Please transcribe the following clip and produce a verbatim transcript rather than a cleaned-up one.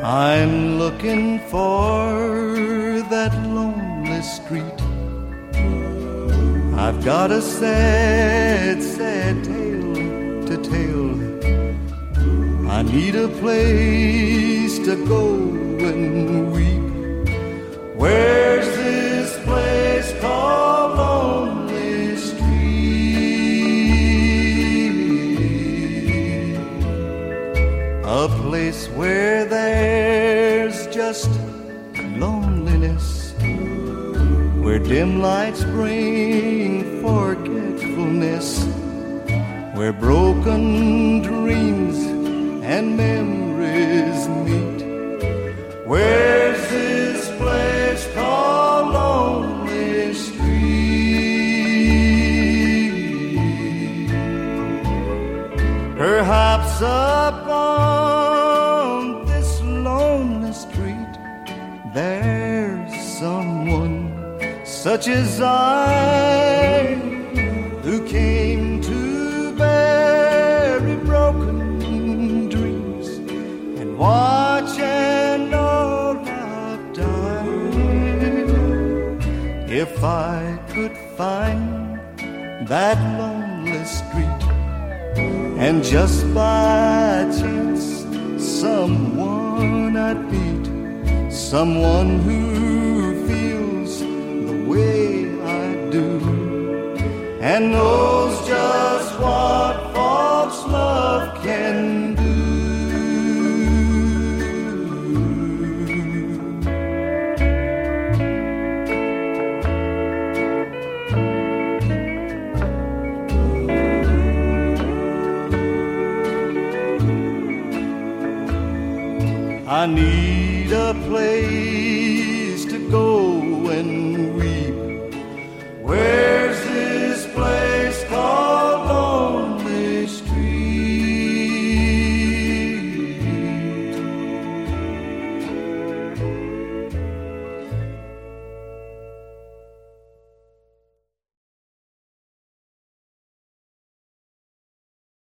I'm looking for that lonely street. I've got a sad, sad tale to tell. I need a place to go and weep. Where's this place called Lonely Street? A place where there's just loneliness, where dim lights bring forgetfulness, where broken dreams and memories meet. Where's this place called Lonely Street? Perhaps upon this lonely street there's someone such as I, who came to bury broken dreams and watch an old love die. If I could find that lonely street, and just by chance someone I'd meet, someone who feels the way I do, and knows just what false love can do. I need a place to go and weep, where